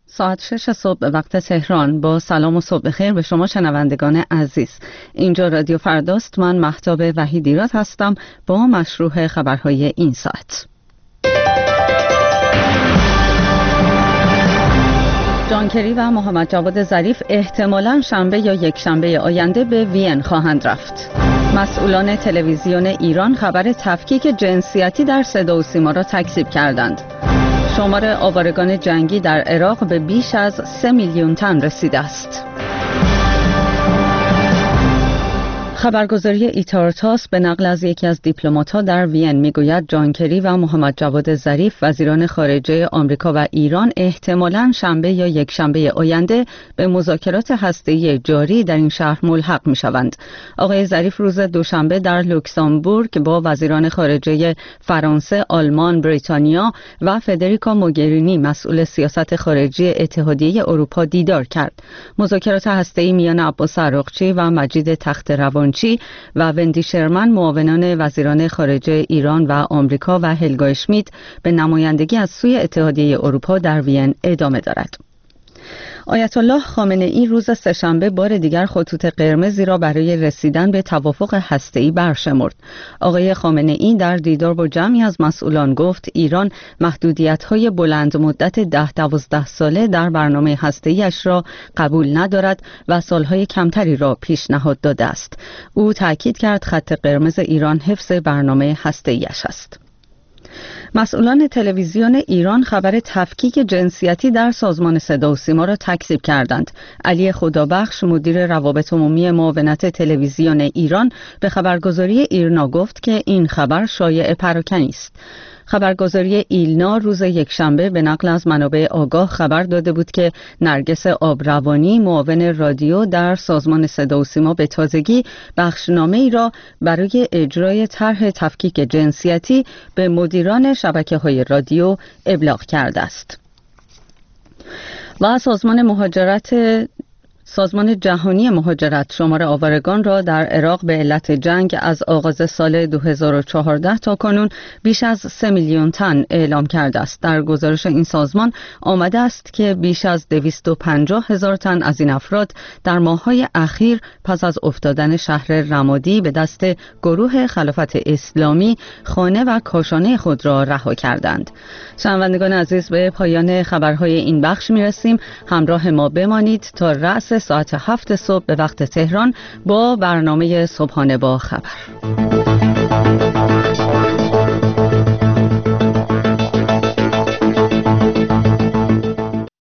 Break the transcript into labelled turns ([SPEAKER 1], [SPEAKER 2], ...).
[SPEAKER 1] ساعت 6 صبح به وقت تهران. با سلام و صبح بخیر به شما شنوندگان عزیز. اینجا رادیو فرداست. من مهتاب وحیدیراد هستم با مشروع خبرهای این ساعت. جان کری و محمد جواد ظریف احتمالاً شنبه یا یک شنبه آینده به وین خواهند رفت. مسئولان تلویزیون ایران خبر تفکیک جنسیتی در صدا و سیما را تکذیب کردند. شمار آوارگان جنگی در عراق به بیش از 3 میلیون تن رسیده است. خبرگزاری ایتارتاس به نقل از یکی از دیپلمات‌ها در وین میگوید جان کری و محمد جواد ظریف وزیران خارجه آمریکا و ایران احتمالاً شنبه یا یک شنبه آینده به مذاکرات هسته‌ای جاری در این شهر ملحق می‌شوند. آقای ظریف روز دوشنبه در لوکزامبورگ با وزیران خارجه فرانسه، آلمان، بریتانیا و فدریکا موگرینی مسئول سیاست خارجی اتحادیه اروپا دیدار کرد. مذاکرات هسته‌ای میان عباس عراقچی و مجید تخت‌روان و وندی شرمن معاونان وزیران خارجه ایران و آمریکا و هلگا اشمیت به نمایندگی از سوی اتحادیه اروپا در وین ادامه دارد. آیت الله خامنه ای روز سه‌شنبه بار دیگر خطوط قرمزی را برای رسیدن به توافق هسته‌ای برشمرد. آقای خامنه ای در دیدار با جمعی از مسئولان گفت ایران محدودیت‌های بلند مدت 10-12 ساله در برنامه هسته‌ایش را قبول ندارد و سالهای کمتری را پیشنهاد داده است. او تاکید کرد خط قرمز ایران حفظ برنامه هسته‌ایش است. مسئولان تلویزیون ایران خبر تفکیک جنسیتی در سازمان صدا و سیما را تکذیب کردند. علی خدابخش مدیر روابط عمومی معاونت تلویزیون ایران به خبرگزاری ایرنا گفت که این خبر شایعه پراکنی است. خبرگزاری ایلنا روز یکشنبه به نقل از منابع آگاه خبر داده بود که نرگس آبروانی معاون رادیو در سازمان صدا و سیما به تازگی بخشنامه‌ای را برای اجرای طرح تفکیک جنسیتی به مدیران شبکه‌های رادیو ابلاغ کرده است. و سازمان جهانی مهاجرت شمار آوارگان را در عراق به علت جنگ از آغاز سال 2014 تا کنون بیش از 3 میلیون تن اعلام کرده است. در گزارش این سازمان آمده است که بیش از 250,000 تن از این افراد در ماه‌های اخیر پس از افتادن شهر رمادی به دست گروه خلافت اسلامی خانه و کاشانه خود را رها کردند. شنوندگان عزیز، به پایان خبرهای این بخش می‌رسیم. همراه ما بمانید تا رأس ساعت 7 صبح به وقت تهران با برنامه صبحانه با خبر.